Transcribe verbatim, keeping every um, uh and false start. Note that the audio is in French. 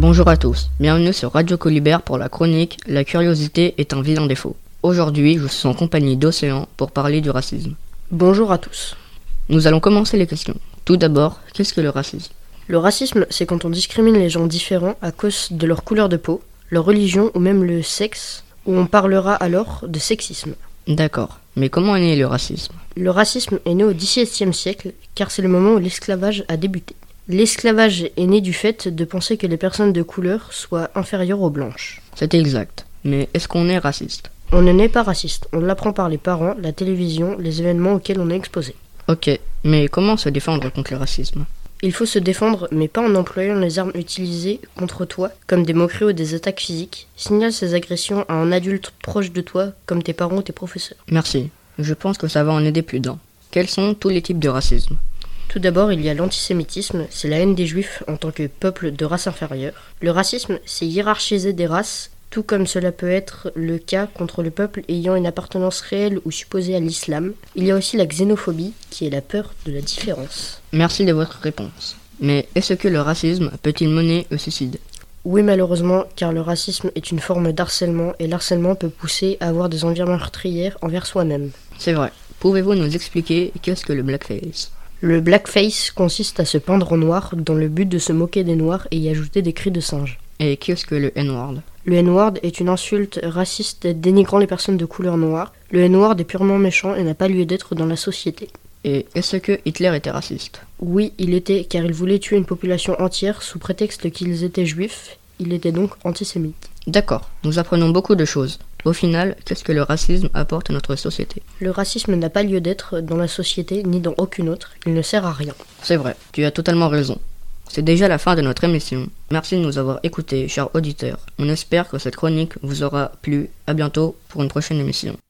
Bonjour à tous, bienvenue sur Radio Colibert pour la chronique « La curiosité est un vilain défaut ». Aujourd'hui, je suis en compagnie d'Océan pour parler du racisme. Bonjour à tous. Nous allons commencer les questions. Tout d'abord, qu'est-ce que le racisme ? Le racisme, c'est quand on discrimine les gens différents à cause de leur couleur de peau, leur religion ou même le sexe, où on parlera alors de sexisme. D'accord, mais comment est né le racisme ? Le racisme est né au dix-septième siècle, car c'est le moment où l'esclavage a débuté. L'esclavage est né du fait de penser que les personnes de couleur soient inférieures aux blanches. C'est exact, mais est-ce qu'on est raciste ? On ne naît pas raciste, on l'apprend par les parents, la télévision, les événements auxquels on est exposé. Ok, mais comment se défendre contre le racisme ? Il faut se défendre, mais pas en employant les armes utilisées contre toi, comme des moqueries ou des attaques physiques. Signale ces agressions à un adulte proche de toi, comme tes parents ou tes professeurs. Merci, je pense que ça va en aider plus d'un. Quels sont tous les types de racisme ? Tout d'abord, il y a l'antisémitisme, c'est la haine des juifs en tant que peuple de race inférieure. Le racisme, c'est hiérarchiser des races, tout comme cela peut être le cas contre le peuple ayant une appartenance réelle ou supposée à l'islam. Il y a aussi la xénophobie, qui est la peur de la différence. Merci de votre réponse. Mais est-ce que le racisme peut-il mener au suicide ? Oui, malheureusement, car le racisme est une forme d'harcèlement et l'harcèlement peut pousser à avoir des envies meurtrières envers soi-même. C'est vrai. Pouvez-vous nous expliquer qu'est-ce que le blackface ? Le blackface consiste à se peindre en noir dans le but de se moquer des noirs et y ajouter des cris de singe. Et qu'est-ce que le N-word ? Le N-word est une insulte raciste dénigrant les personnes de couleur noire. Le N-word est purement méchant et n'a pas lieu d'être dans la société. Et est-ce que Hitler était raciste ? Oui, il était, car il voulait tuer une population entière sous prétexte qu'ils étaient juifs. Il était donc antisémite. D'accord, nous apprenons beaucoup de choses. Au final, qu'est-ce que le racisme apporte à notre société ? Le racisme n'a pas lieu d'être dans la société ni dans aucune autre. Il ne sert à rien. C'est vrai, tu as totalement raison. C'est déjà la fin de notre émission. Merci de nous avoir écoutés, chers auditeurs. On espère que cette chronique vous aura plu. À bientôt pour une prochaine émission.